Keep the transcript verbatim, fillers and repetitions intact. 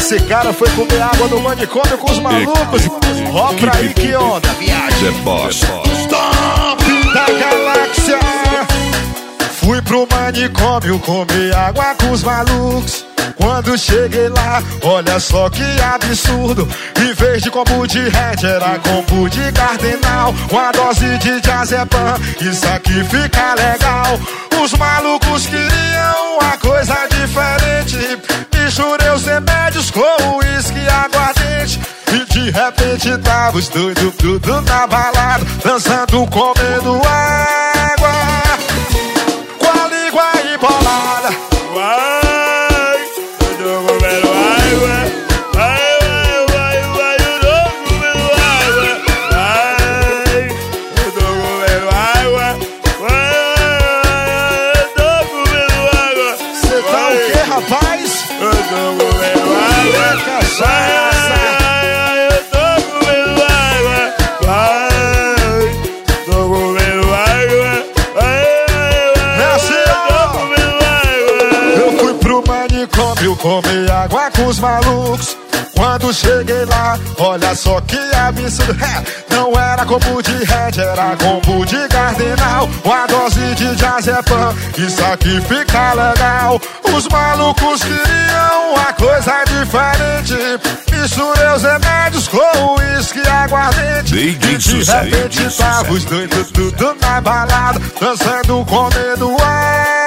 Esse cara foi comer água no manicômio com os malucos. Ó pra aí que onda, viagem. Top da galáxia. Fui pro manicômio comer água com os malucos. Quando cheguei lá, olha só que absurdo. Em vez de combo de Red, era combo de Cardenal. Uma dose de diazepam, isso aqui fica legal. Os malucos queriam uma coisa diferente. Misturei os remédios com uísque e aguardente. E de repente tava os doidos tudo na balada, dançando, comendo água, com a língua embolada. Vai, eu tô comendo água. Vai, vai, vai, vai, eu tô comendo água. Vai, eu tô comendo água. Vai, eu tô comendo água. Cê tá o quê, rapaz? Eu tô comendo água. Cachaça. Eu tô comendo água. Vai, tô comendo água. É assim, ó. Eu fui pro manicômio comer água com os malucos. Quando cheguei lá, olha só que absurdo. É, não era combo de Red, era combo de Cardenal. Uma dose de diazepam, isso aqui fica legal. Os malucos queriam uma coisa diferente. Misturei os remédios com uísque e aguardente. E de repente tava os doidos tudo na balada, dançando, comendo água.